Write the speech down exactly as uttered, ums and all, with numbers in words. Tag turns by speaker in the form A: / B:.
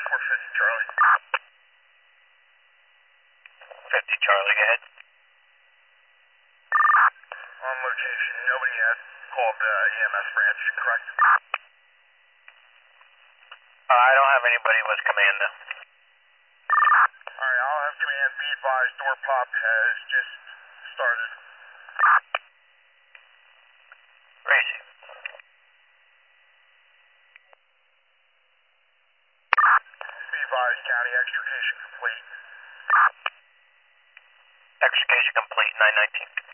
A: four fifty Charlie.
B: fifty Charlie, go ahead.
A: On location, nobody has called the E M S branch, correct?
B: Uh, I don't have anybody with command though.
A: Alright, I'll have command be advised, door pop has just started.
B: Crazy.
A: Be advised, county extrication complete.
B: Extrication complete, nine nineteen.